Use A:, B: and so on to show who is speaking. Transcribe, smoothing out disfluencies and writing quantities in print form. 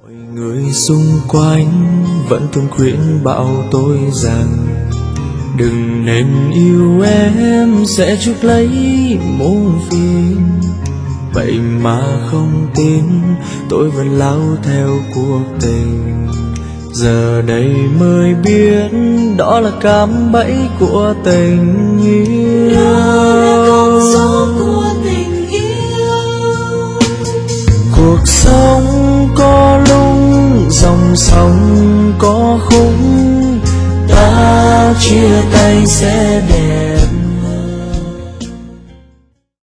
A: Mọi người xung quanh vẫn thường khuyên bảo tôi rằng đừng nên yêu em sẽ chuốc lấy muôn phiền. Vậy mà không tin tôi vẫn lao theo cuộc tình. Giờ đây mới biết đó là cạm bẫy của tình yêu. Cuộc sống có lúc dòng sông có khúc, ta chia tay sẽ đẹp